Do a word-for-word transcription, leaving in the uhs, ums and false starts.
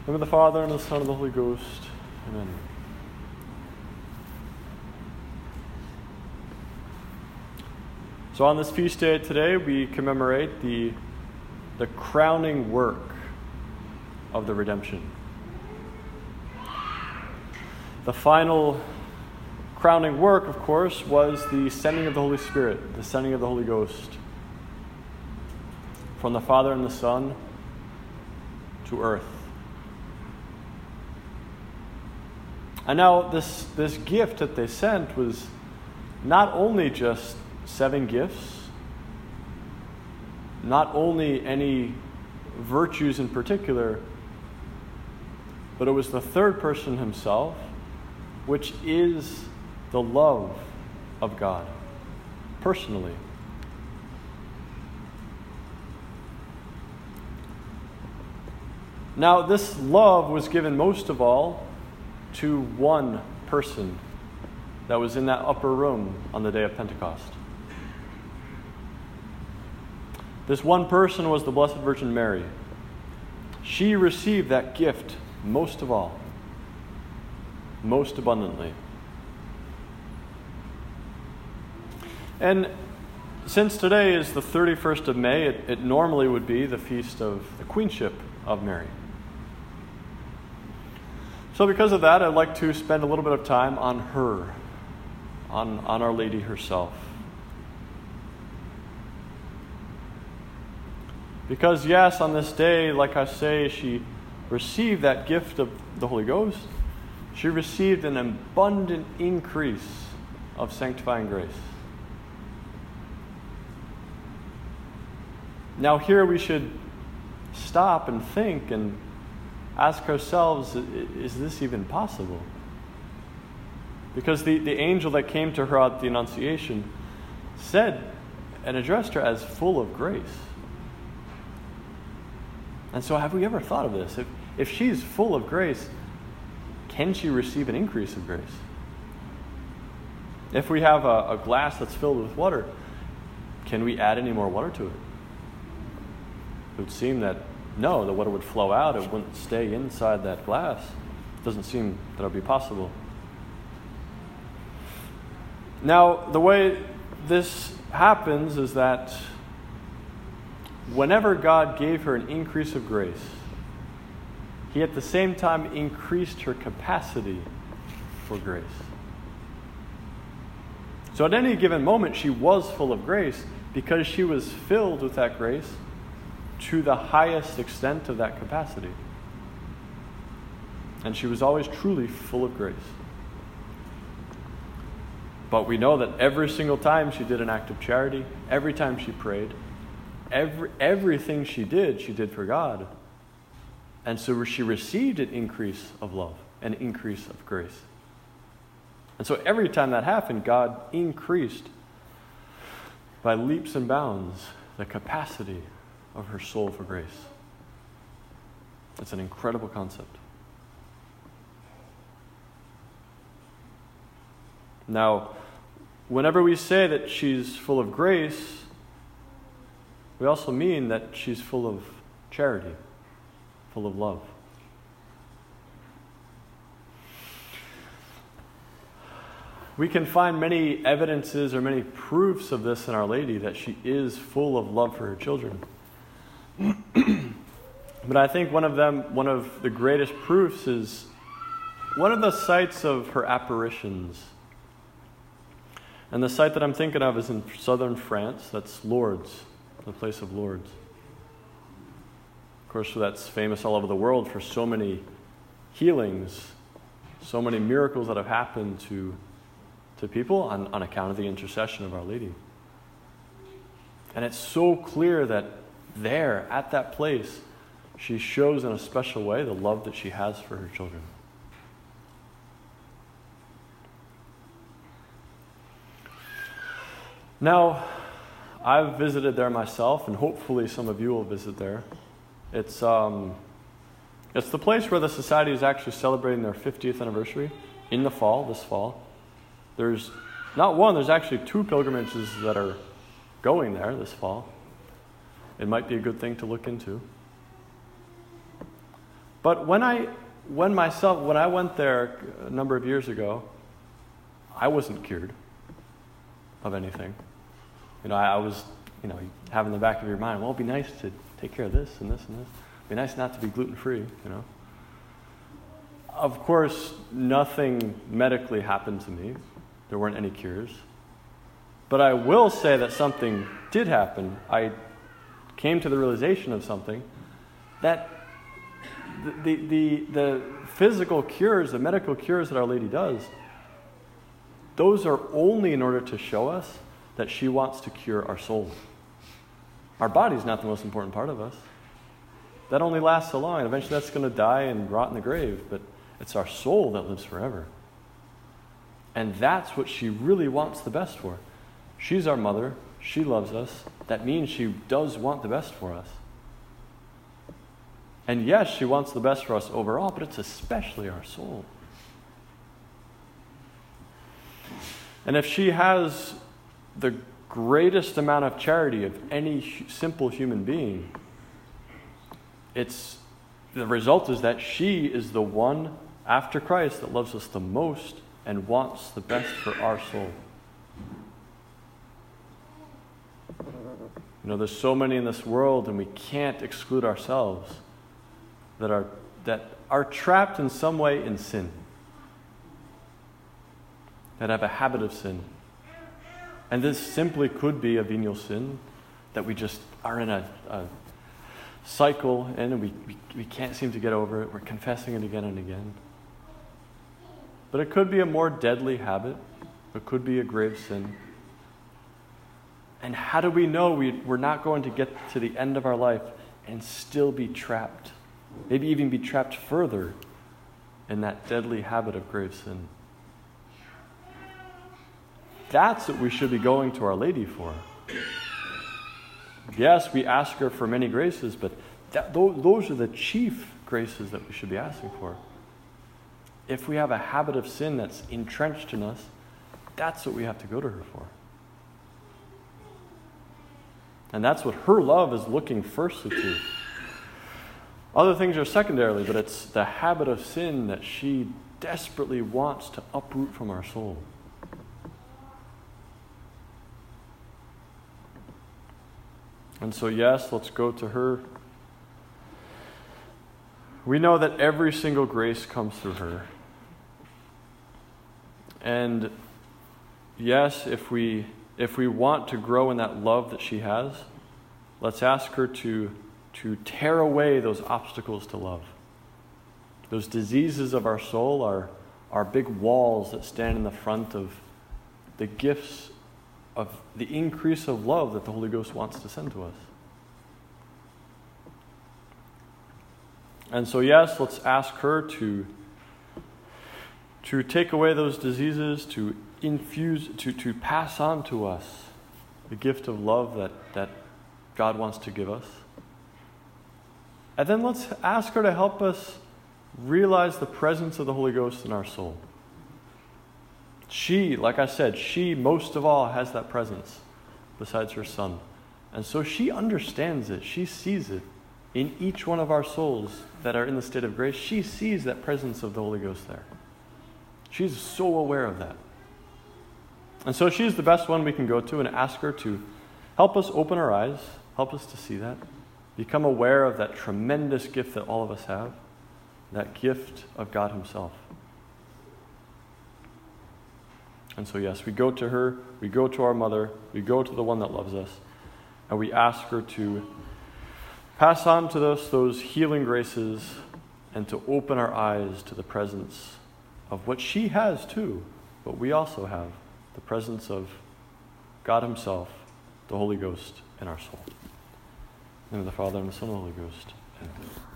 name of the Father, and of the Son, and of the Holy Ghost. Amen. So on this feast day today, we commemorate the, the crowning work of the redemption. The final crowning work, of course, was the sending of the Holy Spirit, the sending of the Holy Ghost from the Father and the Son to earth. And now this, this gift that they sent was not only just seven gifts, not only any virtues in particular, but it was the third person himself, which is the love of God, personally. Now, this love was given most of all to one person that was in that upper room on the day of Pentecost. This one person was the Blessed Virgin Mary. She received that gift most of all, most abundantly. And since today is the thirty-first of May, it, it normally would be the feast of the Queenship of Mary. So because of that, I'd like to spend a little bit of time on her, on, on Our Lady herself. Because yes, on this day, like I say, she received that gift of the Holy Ghost. She received an abundant increase of sanctifying grace. Now here we should stop and think and ask ourselves, is this even possible? Because the, the angel that came to her at the Annunciation said and addressed her as full of grace. And so have we ever thought of this? If, if she's full of grace, can she receive an increase of grace? If we have a, a glass that's filled with water, can we add any more water to it? It would seem that no, the water would flow out. It wouldn't stay inside that glass. It doesn't seem that it would be possible. Now, the way this happens is that whenever God gave her an increase of grace, He at the same time increased her capacity for grace. So at any given moment, she was full of grace because she was filled with that grace to the highest extent of that capacity. And she was always truly full of grace. But we know that every single time she did an act of charity, every time she prayed, every everything she did, she did for God. And so she received an increase of love, an increase of grace. And so every time that happened, God increased by leaps and bounds the capacity of her soul for grace. It's an incredible concept. Now, whenever we say that she's full of grace, we also mean that she's full of charity, full of love. We can find many evidences or many proofs of this in Our Lady, that she is full of love for her children. But I think one of them, one of the greatest proofs is one of the sites of her apparitions. And the site that I'm thinking of is in southern France. That's Lourdes, the place of Lourdes. Of course, that's famous all over the world for so many healings, so many miracles that have happened to, to people on, on account of the intercession of Our Lady. And it's so clear that there, at that place, she shows in a special way the love that she has for her children. Now, I've visited there myself, and hopefully some of you will visit there. It's um, it's the place where the Society is actually celebrating their fiftieth anniversary in the fall, this fall. There's not one, there's actually two pilgrimages that are going there this fall. It might be a good thing to look into. But when I, when myself, when I went there a number of years ago, I wasn't cured of anything. You know, I, I was, you know, you have in the back of your mind, well, it'd be nice to take care of this and this and this. It'd be nice not to be gluten-free, you know. Of course, nothing medically happened to me. There weren't any cures. But I will say that something did happen. I came to the realization of something, that the, the, the, the physical cures, the medical cures that Our Lady does, those are only in order to show us that she wants to cure our soul. Our body is not the most important part of us. That only lasts so long. Eventually that's going to die and rot in the grave, but it's our soul that lives forever. And that's what she really wants the best for. She's our mother. She loves us. That means she does want the best for us. And yes, she wants the best for us overall, but it's especially our soul. And if she has the greatest amount of charity of any simple human being, it's the result is that she is the one after Christ that loves us the most and wants the best for our soul. You know, there's so many in this world, and we can't exclude ourselves, that are that are trapped in some way in sin, that have a habit of sin. And this simply could be a venial sin, that we just are in a, a cycle and we, we, we can't seem to get over it. We're confessing it again and again. But it could be a more deadly habit. It could be a grave sin. And how do we know we, we're not going to get to the end of our life and still be trapped? Maybe even be trapped further in that deadly habit of grave sin. That's what we should be going to Our Lady for. Yes, we ask her for many graces, but that, those are the chief graces that we should be asking for. If we have a habit of sin that's entrenched in us, that's what we have to go to her for. And that's what her love is looking firstly to. Other things are secondarily, but it's the habit of sin that she desperately wants to uproot from our soul. And so, yes, let's go to her. We know that every single grace comes through her. And yes, if we if we want to grow in that love that she has, let's ask her to, to tear away those obstacles to love. Those diseases of our soul are, are big walls that stand in the front of the gifts of the increase of love that the Holy Ghost wants to send to us. And so, yes, let's ask her to, to take away those diseases, to infuse, to, to pass on to us the gift of love that, that God wants to give us. And then let's ask her to help us realize the presence of the Holy Ghost in our soul. She, like I said, she most of all has that presence besides her Son. And so she understands it. She sees it in each one of our souls that are in the state of grace. She sees that presence of the Holy Ghost there. She's so aware of that. And so she's the best one we can go to and ask her to help us open our eyes, help us to see that, become aware of that tremendous gift that all of us have, that gift of God Himself. And so, yes, we go to her, we go to our mother, we go to the one that loves us, and we ask her to pass on to us those healing graces and to open our eyes to the presence of what she has too, but we also have, the presence of God Himself, the Holy Ghost in our soul. In the name of the Father, and the Son, and the Holy Ghost. Amen.